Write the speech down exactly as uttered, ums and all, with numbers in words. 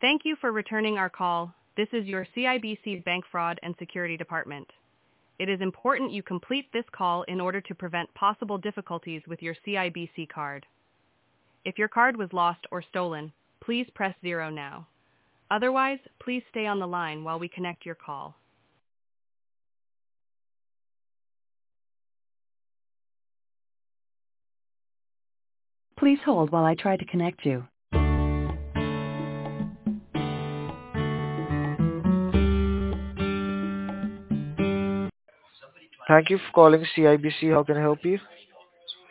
Thank you for returning our call. This is your C I B C Bank Fraud and Security Department. It is important you complete this call in order to prevent possible difficulties with your C I B C card. If your card was lost or stolen, please press zero now. Otherwise, please stay on the line while we connect your call. Please hold while I try to connect you. Thank you for calling C I B C. How can I help you?